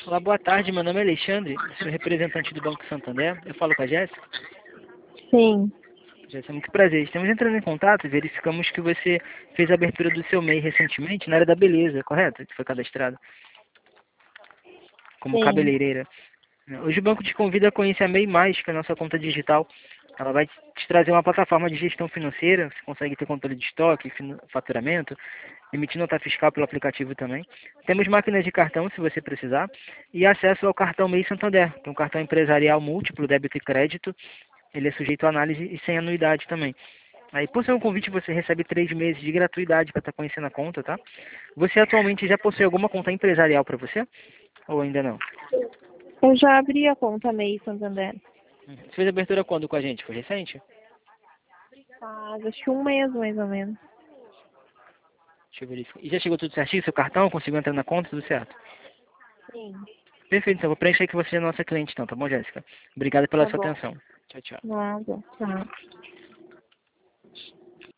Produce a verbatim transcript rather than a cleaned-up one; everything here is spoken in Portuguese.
Olá, boa tarde. Meu nome é Alexandre, sou representante do Banco Santander. Eu falo com a Jéssica. Sim, Jéssica, muito prazer. Estamos entrando em contato e verificamos que você fez a abertura do seu M E I recentemente na área da beleza, correto? Que foi cadastrado como sim. cabeleireira. Hoje o banco te convida a conhecer a M E I Mais, que é a nossa conta digital. Ela vai te trazer uma plataforma de gestão financeira, você consegue ter controle de estoque, fin- faturamento, emitir nota fiscal pelo aplicativo também. Temos máquinas de cartão, se você precisar, e acesso ao cartão M E I Santander, que é um cartão empresarial múltiplo, débito e crédito. Ele é sujeito à análise e sem anuidade também. Aí, por ser um convite, você recebe três meses de gratuidade para estar conhecendo a conta, tá? Você atualmente já possui alguma conta empresarial para você? Ou ainda não? Eu já abri a conta M E I Santander. Uhum. Você fez a abertura quando com a gente? Foi recente? Faz acho que um mês mais ou menos. Deixa eu verificar. E já chegou tudo certinho? Seu cartão? Conseguiu entrar na conta? Tudo certo? Sim. Perfeito, então vou preencher que você é nossa cliente então, tá bom, Jéssica? Obrigado pela Tá sua bom. atenção. Tchau, tchau. Nada. Tá.